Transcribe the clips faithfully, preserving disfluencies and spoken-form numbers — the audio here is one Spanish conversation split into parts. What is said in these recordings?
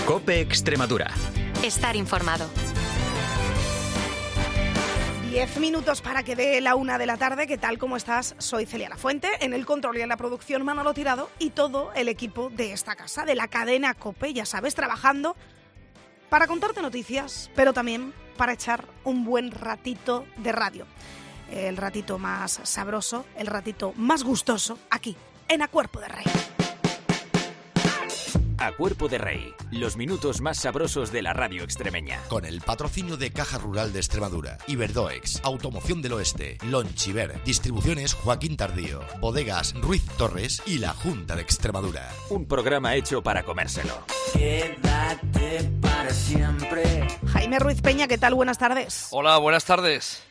COPE Extremadura. Estar informado. Diez minutos para que dé la una de la tarde. ¿Qué tal? ¿Cómo estás? Soy Celia Lafuente, en el control y en la producción Manolo Tirado y todo el equipo de esta casa, de la cadena COPE, ya sabes, trabajando para contarte noticias, pero también para echar un buen ratito de radio. El ratito más sabroso, el ratito más gustoso, aquí, en A Cuerpo de Rey. A Cuerpo de Rey, los minutos más sabrosos de la radio extremeña. Con el patrocinio de Caja Rural de Extremadura, Iberdoex, Automoción del Oeste, Lonchiver, Distribuciones Joaquín Tardío, Bodegas Ruiz Torres y la Junta de Extremadura. Un programa hecho para comérselo. Quédate para siempre. Jaime Ruiz Peña, ¿qué tal? Buenas tardes. Hola, buenas tardes.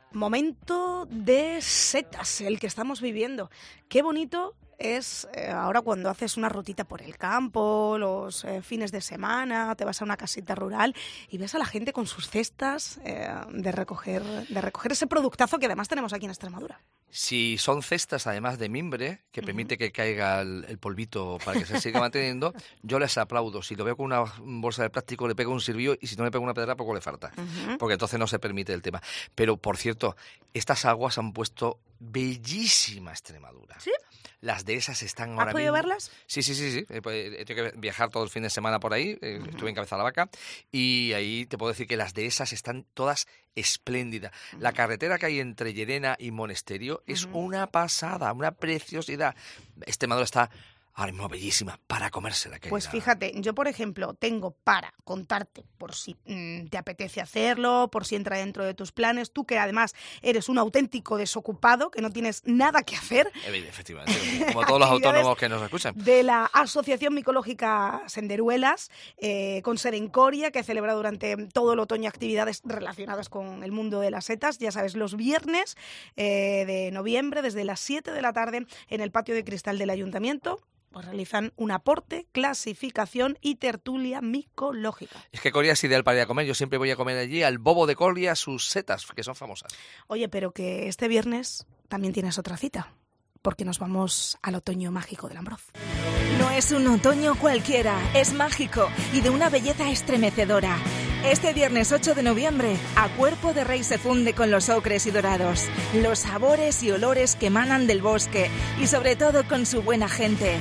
Momento de setas, el que estamos viviendo. Qué bonito es eh, ahora cuando haces una rutita por el campo, los eh, fines de semana, te vas a una casita rural y ves a la gente con sus cestas eh, de recoger de recoger ese productazo que además tenemos aquí en Extremadura. Si son cestas, además de mimbre, que permite uh-huh. que caiga el, el polvito para que se siga manteniendo, yo les aplaudo. Si lo veo con una bolsa de plástico, le pego un silbillo y si no le pego una pedra, poco le falta. Uh-huh. Porque entonces no se permite el tema. Pero, por cierto, estas aguas han puesto bellísima Extremadura. ¿Sí? Las dehesas están ahora mismo... ¿Has podido verlas? Sí, sí, sí, sí. He, he tenido que viajar todo el fin de semana por ahí. Uh-huh. Estuve en Cabeza de la Vaca. Y ahí te puedo decir que las dehesas están todas espléndidas. Uh-huh. La carretera que hay entre Llerena y Monesterio uh-huh. es una pasada, una preciosidad. Extremadura está ahora mismo bellísima para comérsela. Querida. Pues fíjate, yo por ejemplo tengo para contarte, por si mmm, te apetece hacerlo, por si entra dentro de tus planes, tú que además eres un auténtico desocupado, que no tienes nada que hacer. Efectivamente, como todos los autónomos que nos escuchan. De la Asociación Micológica Senderuelas, eh, con sede en Coria, que celebra durante todo el otoño actividades relacionadas con el mundo de las setas, ya sabes, los viernes eh, de noviembre, desde las siete de la tarde, en el patio de cristal del Ayuntamiento. Pues realizan un aporte, clasificación y tertulia micológica. Es que Coria es ideal para ir a comer. Yo siempre voy a comer allí al bobo de Coria, sus setas, que son famosas. Oye, pero que este viernes también tienes otra cita, porque nos vamos al otoño mágico del Ambroz. No es un otoño cualquiera, es mágico y de una belleza estremecedora. Este viernes ocho de noviembre, A Cuerpo de Rey se funde con los ocres y dorados, los sabores y olores que emanan del bosque y sobre todo con su buena gente,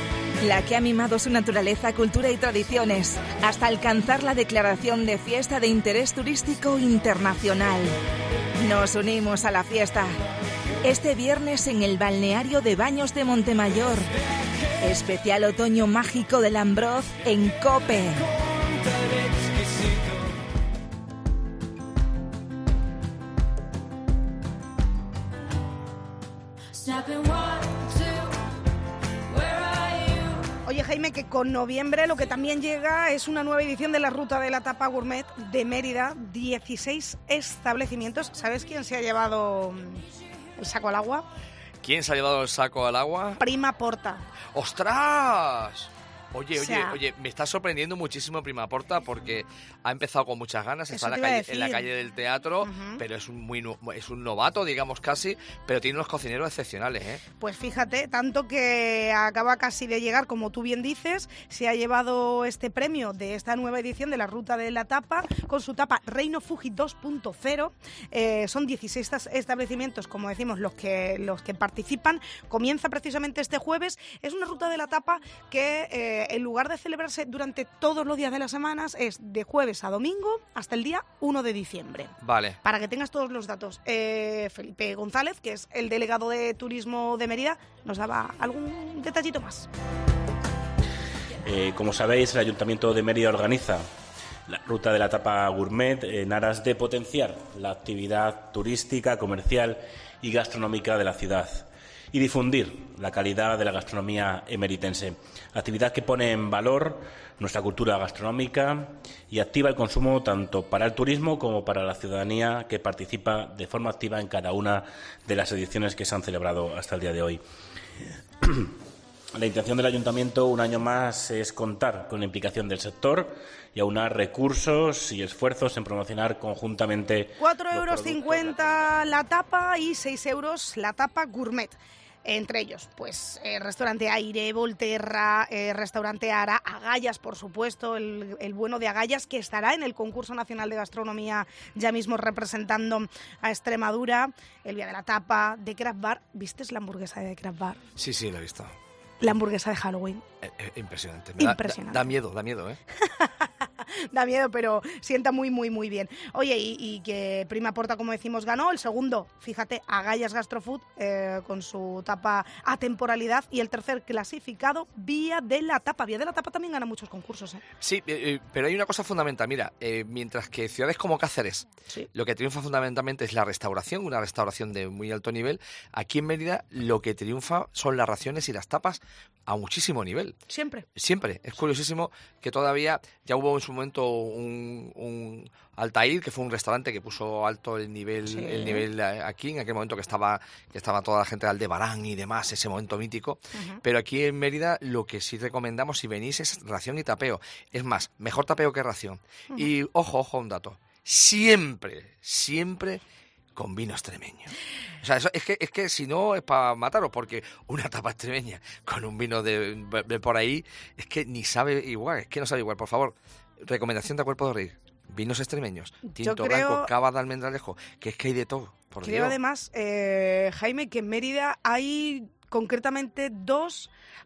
la que ha mimado su naturaleza, cultura y tradiciones hasta alcanzar la declaración de fiesta de interés turístico internacional. Nos unimos a la fiesta este viernes en el balneario de Baños de Montemayor. Especial otoño mágico del Ambroz en COPE. Oye, Jaime, que con noviembre lo que también llega es una nueva edición de la Ruta de la Tapa Gourmet de Mérida, dieciséis establecimientos. ¿Sabes quién se ha llevado el saco al agua? ¿Quién se ha llevado el saco al agua? Prima Porta. ¡Ostras! Oye, o sea, oye, oye, me está sorprendiendo muchísimo Prima Porta porque ha empezado con muchas ganas, está en la, calle, en la calle del teatro, uh-huh. pero es un muy es un novato, digamos casi, pero tiene unos cocineros excepcionales, ¿eh? Pues fíjate, tanto que acaba casi de llegar, como tú bien dices, se ha llevado este premio de esta nueva edición de la Ruta de la Tapa, con su tapa Reino Fuji dos punto cero, eh, son dieciséis establecimientos, como decimos, los que, los que participan, comienza precisamente este jueves, es una Ruta de la Tapa que... Eh, en lugar de celebrarse durante todos los días de las semanas, es de jueves a domingo hasta el día uno de diciembre. Vale. Para que tengas todos los datos. Eh, Felipe González, que es el delegado de Turismo de Mérida, nos daba algún detallito más. Eh, como sabéis, el Ayuntamiento de Mérida organiza la Ruta de la Tapa Gourmet en aras de potenciar la actividad turística, comercial y gastronómica de la ciudad y difundir la calidad de la gastronomía emeritense. Actividad que pone en valor nuestra cultura gastronómica y activa el consumo tanto para el turismo como para la ciudadanía que participa de forma activa en cada una de las ediciones que se han celebrado hasta el día de hoy. La intención del Ayuntamiento, un año más, es contar con la implicación del sector y aunar recursos y esfuerzos en promocionar conjuntamente... cuatro euros cincuenta la tapa y seis euros la tapa gourmet. Entre ellos, pues, eh, Restaurante Aire, Volterra, eh, Restaurante Ara, Agallas, por supuesto, el, el bueno de Agallas, que estará en el concurso nacional de gastronomía ya mismo representando a Extremadura, el Día de la Tapa, de Craft Bar. ¿Viste la hamburguesa de Craft Bar? Sí, sí, la he visto. La hamburguesa de Halloween. Eh, eh, impresionante. Me impresionante. Da, da, da miedo, da miedo, ¿eh? Da miedo, pero sienta muy, muy, muy bien. Oye, y, y que Prima Porta, como decimos, ganó. El segundo, fíjate, Agallas Gastrofood, eh, con su tapa Atemporalidad. Y el tercer clasificado, Vía de la Tapa. Vía de la Tapa también gana muchos concursos, ¿eh? Sí, eh, eh, pero hay una cosa fundamental. Mira, eh, mientras que ciudades como Cáceres, sí, lo que triunfa fundamentalmente es la restauración, una restauración de muy alto nivel, aquí en Mérida lo que triunfa son las raciones y las tapas a muchísimo nivel. Siempre. Siempre. Es curiosísimo que todavía ya hubo en su momento un, un Altair, que fue un restaurante que puso alto el nivel, sí, el nivel aquí, en aquel momento que estaba, que estaba toda la gente de Aldebarán y demás, ese momento mítico. Uh-huh. Pero aquí en Mérida lo que sí recomendamos si venís es ración y tapeo. Es más, mejor tapeo que ración. Uh-huh. Y ojo, ojo, un dato. Siempre, siempre con vino extremeño. O sea, eso, es que es que si no es para mataros, porque una tapa extremeña con un vino de, de por ahí es que ni sabe igual, es que no sabe igual. Por favor, recomendación de Cuerpo de Rey, vinos extremeños, tinto creo, blanco, cava de almendralejo, que es que hay de todo, por creo Dios. Además, eh, Jaime, que en Mérida hay concretamente dos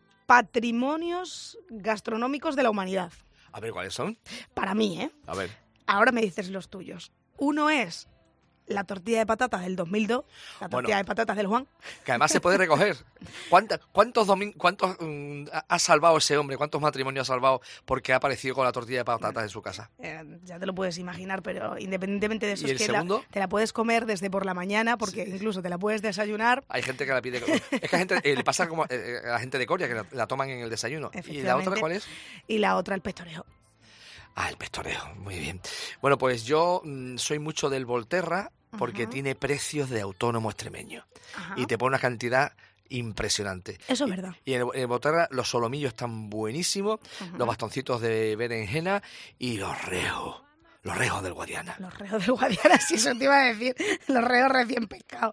patrimonios gastronómicos de la humanidad. A ver, ¿cuáles son? Para mí, ¿eh? A ver. Ahora me dices los tuyos. Uno es la tortilla de patatas del dos mil dos, la tortilla bueno, de patatas del Juan. Que además se puede recoger. ¿Cuántos, cuántos, domin- cuántos um, ha salvado ese hombre? ¿Cuántos matrimonios ha salvado porque ha aparecido con la tortilla de patatas en su casa? Eh, ya te lo puedes imaginar, pero independientemente de eso, ¿Y es el que segundo? La, te la puedes comer desde por la mañana, porque sí, incluso te la puedes desayunar. Hay gente que la pide. Es que a gente, eh, le pasa como eh, a la gente de Coria, que la, la toman en el desayuno. ¿Y la otra cuál es? Y la otra, el pestorejo. Ah, el pestorejo, muy bien. Bueno, pues yo mmm, soy mucho del Volterra, porque uh-huh, tiene precios de autónomo extremeño. Uh-huh. Y te pone una cantidad impresionante. Eso es verdad. Y, y en el, el Volterra los solomillos están buenísimos, uh-huh, los bastoncitos de berenjena y los rejos. Los rejos del Guadiana. Los rejos del Guadiana, sí, eso te iba a decir. Los rejos recién pescados.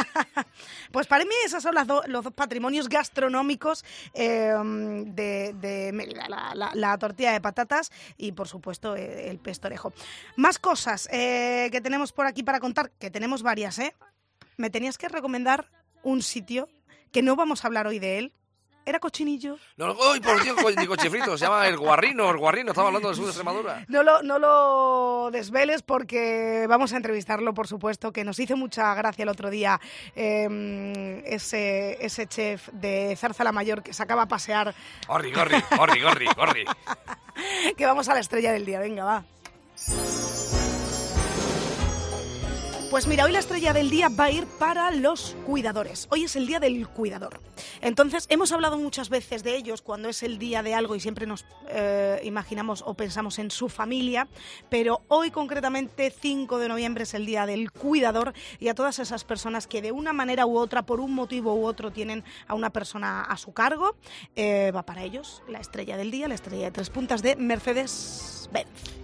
Pues para mí esos son las do, los dos patrimonios gastronómicos eh, de, de Mérida. La, la, la tortilla de patatas y, por supuesto, el pestorejo. Más cosas eh, que tenemos por aquí para contar, que tenemos varias, ¿eh? Me tenías que recomendar un sitio que no vamos a hablar hoy de él. ¿Era Cochinillo? No, ¡ay, por Dios! Ni cochifrito, se llama El Guarrino, El Guarrino, estaba hablando del sur de Extremadura. No lo, no lo desveles porque vamos a entrevistarlo, por supuesto, que nos hizo mucha gracia el otro día eh, ese, ese chef de Zarzala Mayor que sacaba a pasear. ¡Gorri, gorri, gorri, gorri, gorri! Que vamos a la estrella del día, venga, va. Pues mira, hoy la estrella del día va a ir para los cuidadores. Hoy es el día del cuidador. Entonces, hemos hablado muchas veces de ellos cuando es el día de algo y siempre nos eh, imaginamos o pensamos en su familia, pero hoy concretamente, cinco de noviembre, es el día del cuidador y a todas esas personas que de una manera u otra, por un motivo u otro, tienen a una persona a su cargo, eh, va para ellos la estrella del día, la estrella de tres puntas de Mercedes-Benz.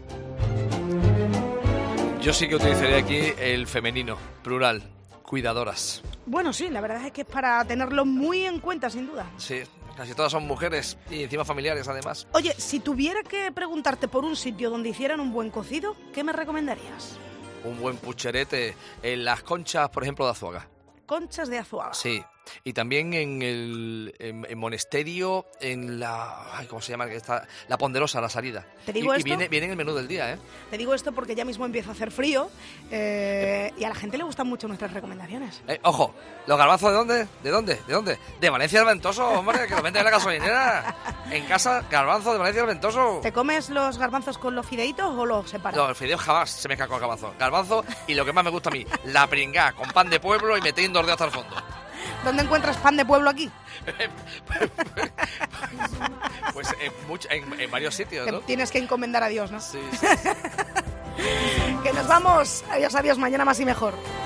Yo sí que utilizaría aquí el femenino, plural, cuidadoras. Bueno, sí, la verdad es que es para tenerlo muy en cuenta, sin duda. Sí, casi todas son mujeres y encima familiares, además. Oye, si tuviera que preguntarte por un sitio donde hicieran un buen cocido, ¿qué me recomendarías? Un buen pucherete en las Conchas, por ejemplo, de Azuaga. Conchas de Azuaga. Sí, y también en el en, en Monesterio, en la... Ay, ¿cómo se llama? Está, la Ponderosa, la salida. ¿Te digo y, esto? Y viene, viene en el menú del día, ¿eh? Te digo esto porque ya mismo empieza a hacer frío eh, y a la gente le gustan mucho nuestras recomendaciones. Eh, ojo, ¿los garbanzos de dónde? ¿De dónde? ¿De dónde? De Valencia del Ventoso, hombre, que lo venden en la gasolinera. En casa, garbanzos de Valencia del Ventoso. ¿Te comes los garbanzos con los fideitos o los separas? No, el fideo jamás se mezcla con garbanzos. Garbanzo y lo que más me gusta a mí, la pringá con pan de pueblo y metiendo los dedos hasta el fondo. ¿Dónde encuentras pan de pueblo aquí? Pues en, mucho, en, en varios sitios, ¿no? Tienes que encomendar a Dios, ¿no? Sí, sí, sí. Que nos vamos. Adiós, adiós. Mañana más y mejor.